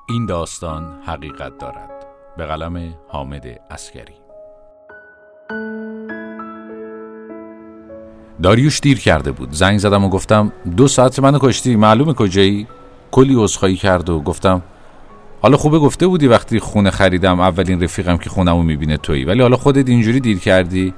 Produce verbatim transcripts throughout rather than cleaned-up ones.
این داستان حقیقت دارد. به قلم حامد عسکری. داریوش دیر کرده بود. زنگ زدم و گفتم دو ساعت منو کشتی، معلومه کجایی؟ کلی عذرخواهی کرد و گفتم حالا خوبه گفته بودی وقتی خونه خریدم اولین رفیقم که خونمو میبینه تویی، ولی حالا خودت اینجوری دیر کردی.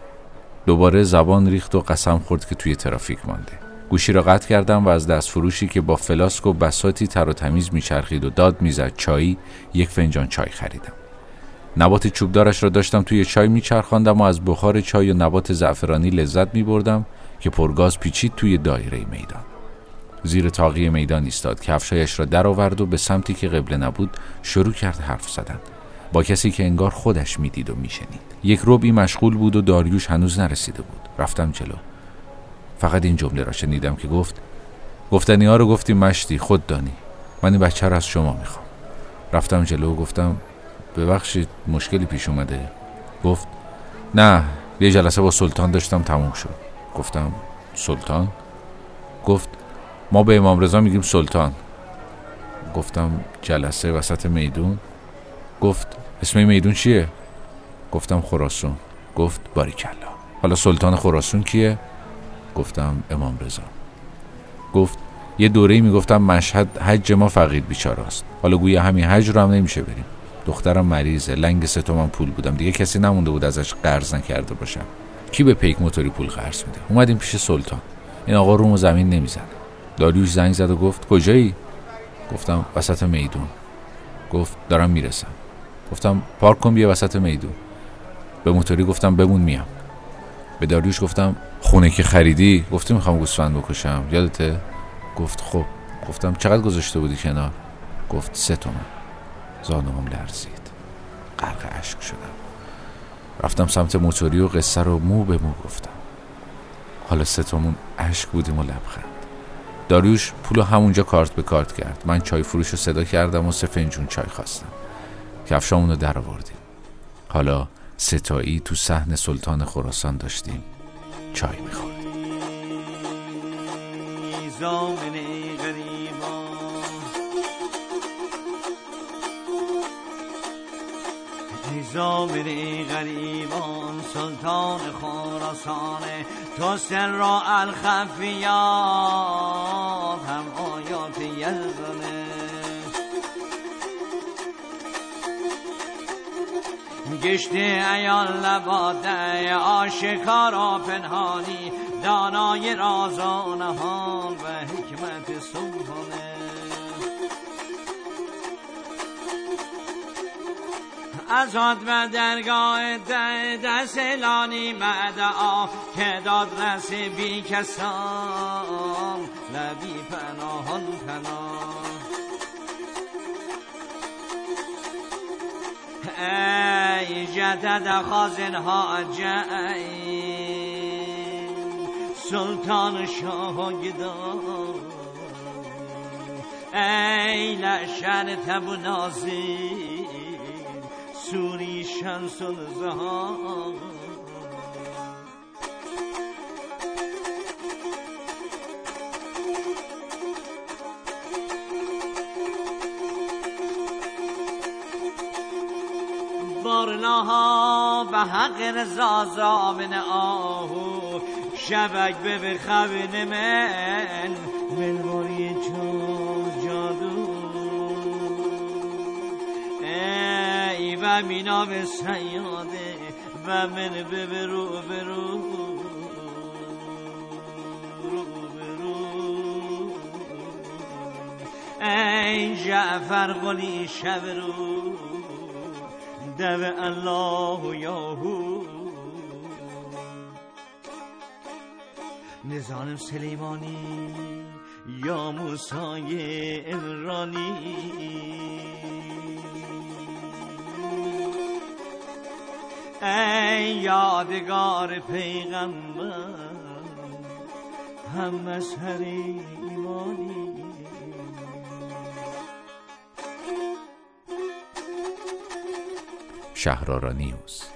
دوباره زبان ریخت و قسم خورد که توی ترافیک مانده. گوشی را قطع کردم و از دست فروشی که با فلاسک و بساطی تر و تمیز میچرخید و داد میزد چایی، یک فنجان چای خریدم. نبات چوبدارش را داشتم توی چای میچرخاندم و از بخار چای و نبات زعفرانی لذت میبردم که پرگاز پیچید توی دایره میدان. زیر طاقی میدان ایستاد، کفشایش را در آورد و به سمتی که قبله نبود شروع کرد حرف زدن با کسی که انگار خودش میدید و میشنید. یک ربعی مشغول بود و داریوش هنوز نرسیده بود. رفتم جلو. فقط این جمله را شنیدم که گفت گفتنی ها رو گفتی مشتی، خود دانی، من این بچه را از شما میخوام. رفتم جلو و گفتم ببخشید مشکلی پیش اومده؟ گفت نه، یه جلسه با سلطان داشتم تموم شد. گفتم سلطان؟ گفت ما به امام رضا میگیم سلطان. گفتم جلسه وسط میدون؟ گفت اسم میدون چیه؟ گفتم خراسان. گفت باریکلا، حالا سلطان خراسان کیه؟ گفتم امام رضا. گفت یه دوره‌ای میگفتم مشهد حج ما فقیر بیچاره است، حالا گویا همین حج رو هم نمیشه بریم. دخترم مریضه، لنگ سه تومن پول بودم، دیگه کسی نمونده بود ازش قرض نکرده باشم. کی به پیک موتوری پول قرض میده؟ اومدیم پیش سلطان. این آقا رومو زمین نمیزنه. داریوش زنگ زد و گفت کجایی؟ گفتم وسط میدون. گفت دارم میرسم. گفتم پارک کن بیا وسط میدون. به موتوری گفتم بمون میام. به داریوش گفتم خونه که خریدی گفتی میخوام گوسفند بکشم، یادته؟ گفت خب. گفتم چقدر گذاشته بودی کنار؟ گفت سه تومن. زانوام لرزید، غرق اشک شدم. رفتم سمت موتوری و قصه رو مو به مو گفتم. حالا سه تومن اشک بودیم و لبخند. داریوش پولو همونجا کارت به کارت کرد. من چای فروش رو صدا کردم و سه فنجون چای خواستم. کفشامون رو در آوردیم. حالا ستایی تو صحن سلطان خراسان داشتیم چای میخوردیم. زامن غریبان سلطان خراسان، تو سر الخفیات هم آیات یزدانه. گشت ایال لباده آشکارا پنهانی، دانای راز و نهان و حکمت سلطانه. از آد و درگاه دست لانی مدعا که داد رس بی کسان لبی پناهان پناه. ای جدد خازن حاجی سلطان شاه گدای، ای لشن تب و نازی سوری شمس الزهان. بارناها به حق رضا زامن آهو، شبک به بخوین من ملواری چون جادو. ای و مینا به سیاده و من به برو برو رو برو. ای جعفر قلی شب رو دو الله یاهو. نظام سلیمانی یا موسی عمرانی، ای یادگار پیغمبر هم مظهر ایمانی. شهرآرا نیوز.